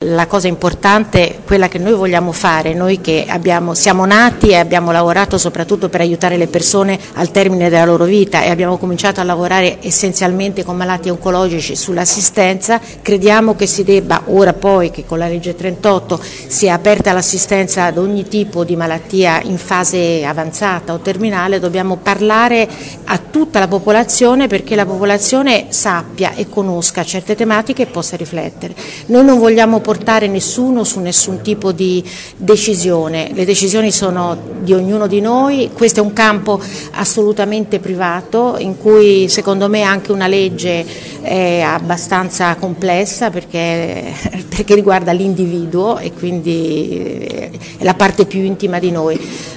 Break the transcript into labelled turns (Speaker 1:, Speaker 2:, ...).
Speaker 1: La cosa importante, quella che noi vogliamo fare, noi che siamo nati e abbiamo lavorato soprattutto per aiutare le persone al termine della loro vita e abbiamo cominciato a lavorare essenzialmente con malati oncologici sull'assistenza, crediamo che si debba, ora poi che con la legge 38 sia aperta l'assistenza ad ogni tipo di malattia in fase avanzata o terminale, dobbiamo parlare a tutta la popolazione perché la popolazione sappia e conosca certe tematiche e possa riflettere. Noi non vogliamo portare nessuno su nessun tipo di decisione, le decisioni sono di ognuno di noi, questo è un campo assolutamente privato in cui secondo me anche una legge è abbastanza complessa perché riguarda l'individuo e quindi è la parte più intima di noi.